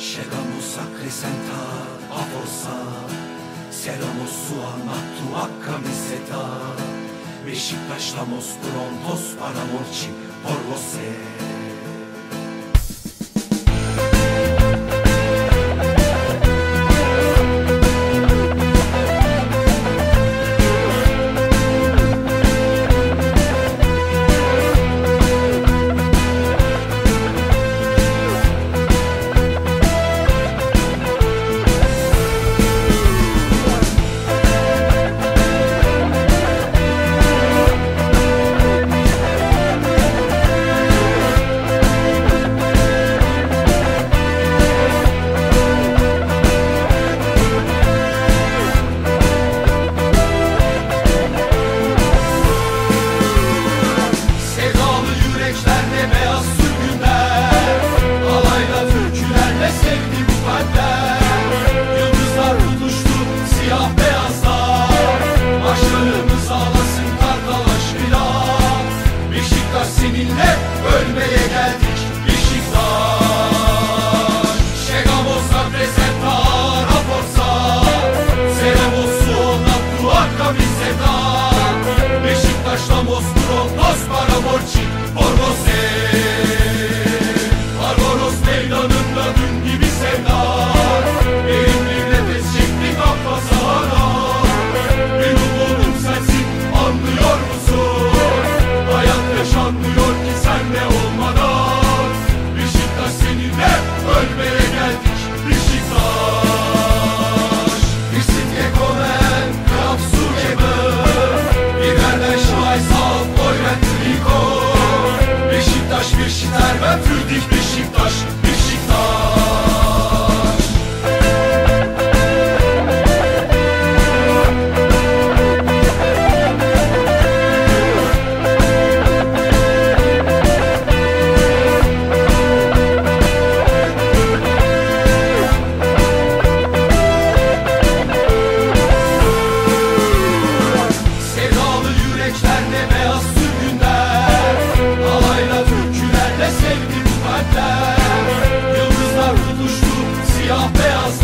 Chegamos a acrescentar a força. Seremos sua na tua camiseta. Beşiktaş, estamos prontos para a morte por você. Seninle ölmeye geldik Beşiktaş. Chegamos a apresentar a força. Seremos sua na tua camiseta. Beşiktaş, estamos prontos para a morte por você. Barbaros meydanında dün gibi sevda. Derin bir nefes çektik hafta sahara. Bir umudum sensin, anlıyor musun? Hayat yaşanmıyor ki senle olmadan. Beşiktaş, seninle ölmeye geldik Beşiktaş. Wir sind gekommen, glaubst du eben? Wir werden stolz auf euren Trikot. Beşiktaş, wir sterben für dich Beşiktaş, Beşiktaş. Yıldızlar tutuştu siyah beyaz.